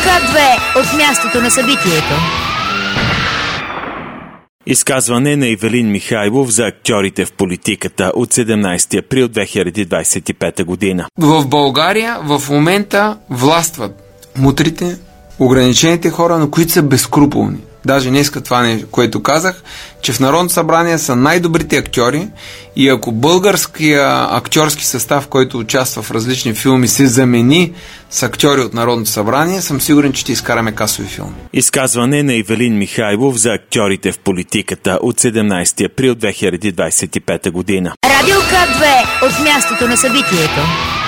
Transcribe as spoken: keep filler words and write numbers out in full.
К две от мястото на събитието. Изказване на Ивелин Михайлов за актьорите в политиката от седемнайсети април две хиляди двайсет и пета година. В България в момента властват мутрите, ограничените хора, но които са безскрупулни. Даже днеска това нещо, което казах, че в Народното събрание са най-добрите актьори и ако българския актьорски състав, който участва в различни филми, се замени с актьори от Народното събрание, съм сигурен, че ще изкараме касови филми. Изказване на Ивелин Михайлов за актьорите в политиката от седемнайсети април две хиляди двайсет и пета година. Радио К две от мястото на събитието.